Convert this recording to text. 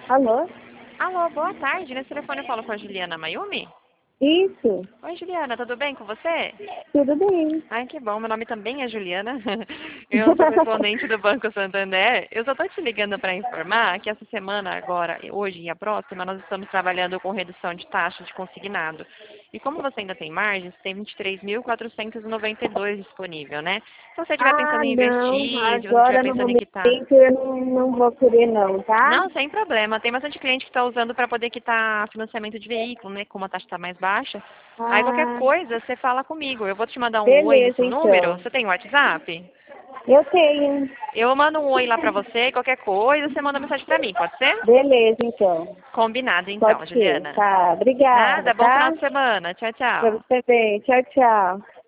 Alô? Alô, boa tarde. Nesse telefone eu falo com a Juliana Mayumi? Isso, Oi, Juliana, tudo bem com você? tudo bem. Ai, que bom. Meu nome também é Juliana. Eu sou correspondente do Banco Santander. Eu só estou te ligando para informar que essa semana, agora, hoje e a próxima, nós estamos trabalhando com redução de taxa de consignado. E como você ainda tem margem, você tem 23.492 disponível, né? Se você estiver Ah, pensando em não, investir, se você estiver agora no pensando em momento quitar. eu não vou querer não, tá? Não, sem problema. Tem bastante cliente que está usando para poder quitar financiamento de veículo, né? Como a taxa está mais baixa. Aí qualquer Ah, coisa, você fala comigo. Eu vou te mandar um oi beleza nesse número. então. Você tem WhatsApp? Eu tenho. Eu mando um oi lá pra você, qualquer coisa, você manda mensagem pra mim, pode ser? Beleza então. Combinado então, Pode ser. Juliana. Tá, obrigada, Nada, bom final tá? de semana. Tchau, Pra tchau. você bem. Tchau, tchau.